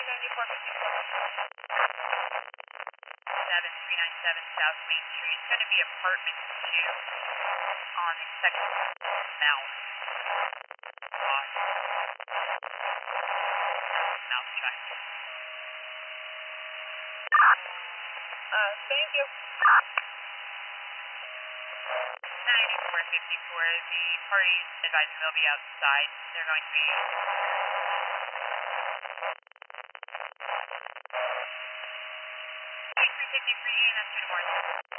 7397 South Main Street. It's going to be apartment 2 on the second mouth lot. Mouth track. Thank you. 9454. The parties advising they'll be outside. They're going to be 8353 and that's 2 to Morris.